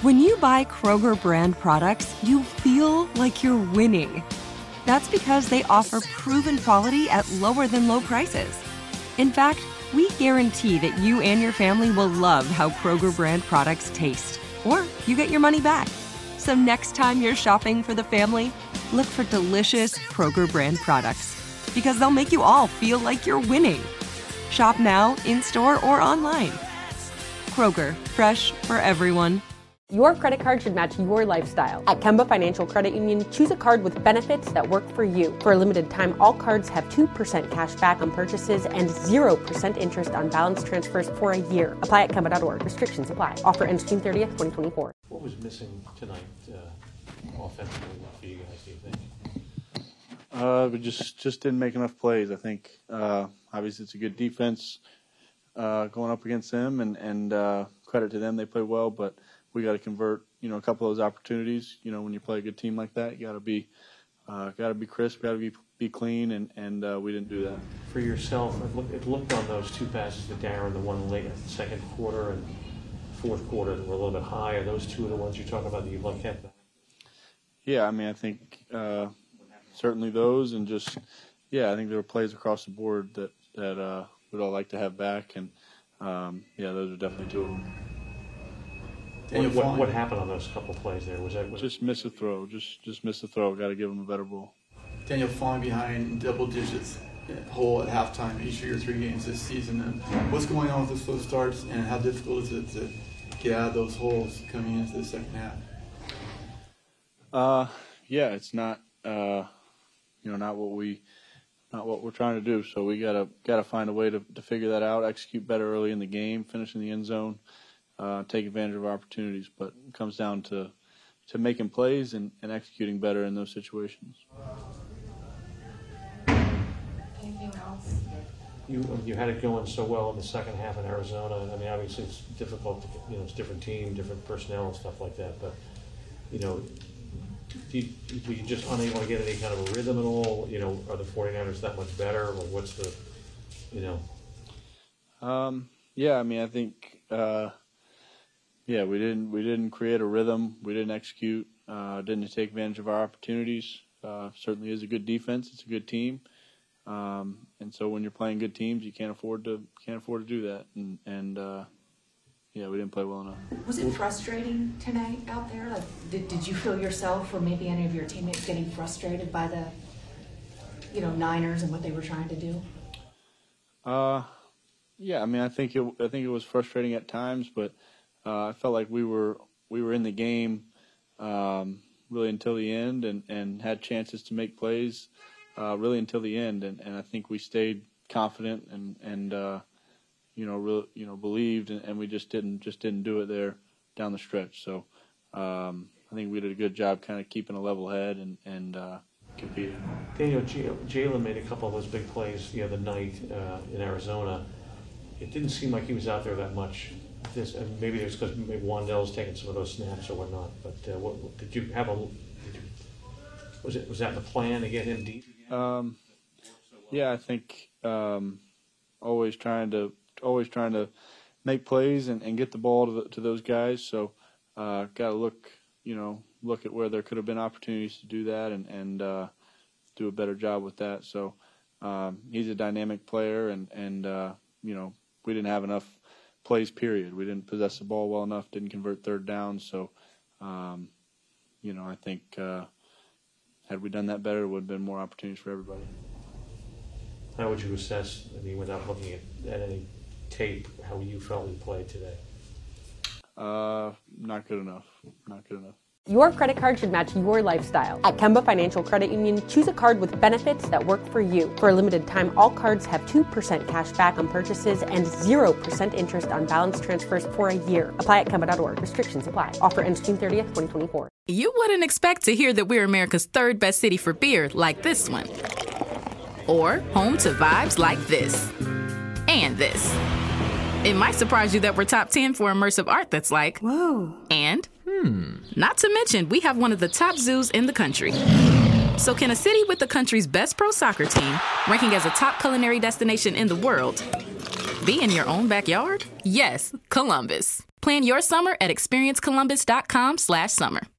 When you buy Kroger brand products, you feel like you're winning. That's because they offer proven quality at lower than low prices. In fact, we guarantee that you and your family will love how Kroger brand products taste, or you get your money back. So next time you're shopping for the family, look for delicious Kroger brand products, because they'll make you all feel like you're winning. Shop now, in-store, or online. Kroger, fresh for everyone. Your credit card should match your lifestyle. At Kemba Financial Credit Union, choose a card with benefits that work for you. For a limited time, all cards have 2% cash back on purchases and 0% interest on balance transfers for a year. Apply at Kemba.org. Restrictions apply. Offer ends June 30th, 2024. What was missing tonight offensively for you guys, do you think? We just didn't make enough plays, I think. Obviously, it's a good defense going up against them, and credit to them, they played well, but we got to convert, a couple of those opportunities. When you play a good team like that, you got to be crisp, got to be clean, and we didn't do that. For yourself, it looked on those two passes to Darren, the one late in the second quarter and fourth quarter that were a little bit high. Are those two of the ones you're talking about that you'd like to have back? Yeah, I think certainly those, and I think there were plays across the board that we'd all like to have back, and those are definitely two of them. What happened on those couple plays there? Was just miss a throw? Just miss a throw. Got to give them a better ball. Daniel, falling behind in double digits hole at halftime each of your 3 games this season. And what's going on with those slow starts, and how difficult is it to get out of those holes coming into the second half? It's not not what we're trying to do. So we gotta find a way to figure that out, execute better early in the game, finish in the end zone. Take advantage of our opportunities, but it comes down to making plays and executing better in those situations. Anything else? You had it going so well in the second half in Arizona. Obviously it's difficult. It's a different team, different personnel and stuff like that. But were you just unable to get any kind of a rhythm at all? Are the 49ers that much better? Or what's the, I think. We didn't create a rhythm. We didn't execute. Didn't take advantage of our opportunities. Certainly is a good defense. It's a good team. And so when you're playing good teams, you can't afford to do that. And we didn't play well enough. Was it frustrating tonight out there? Like, did you feel yourself or maybe any of your teammates getting frustrated by the, Niners and what they were trying to do? I think it was frustrating at times, but I felt like we were in the game really until the end, and had chances to make plays really until the end, and I think we stayed confident and believed, and we just didn't do it there down the stretch. So I think we did a good job kind of keeping a level head and competing. Daniel, Jalen made a couple of those big plays the other night in Arizona. It didn't seem like he was out there that much. And maybe it's because Wan'Dale's taking some of those snaps or whatnot. But did you have was that in the plan to get him deep? I think always trying to make plays and get the ball to those guys. So got to look at where there could have been opportunities to do that and do a better job with that. So he's a dynamic player, and we didn't have enough plays, period. We didn't possess the ball well enough, didn't convert third down. So, I think had we done that better, there would have been more opportunities for everybody. How would you assess, without looking at any tape, how you felt you played today? Not good enough. Your credit card should match your lifestyle. At Kemba Financial Credit Union, choose a card with benefits that work for you. For a limited time, all cards have 2% cash back on purchases and 0% interest on balance transfers for a year. Apply at Kemba.org. Restrictions apply. Offer ends June 30th, 2024. You wouldn't expect to hear that we're America's third best city for beer like this one. Or home to vibes like this. And this. It might surprise you that we're top 10 for immersive art that's like, whoa. And not to mention, we have one of the top zoos in the country. So can a city with the country's best pro soccer team, ranking as a top culinary destination in the world, be in your own backyard? Yes, Columbus. Plan your summer at experiencecolumbus.com/summer.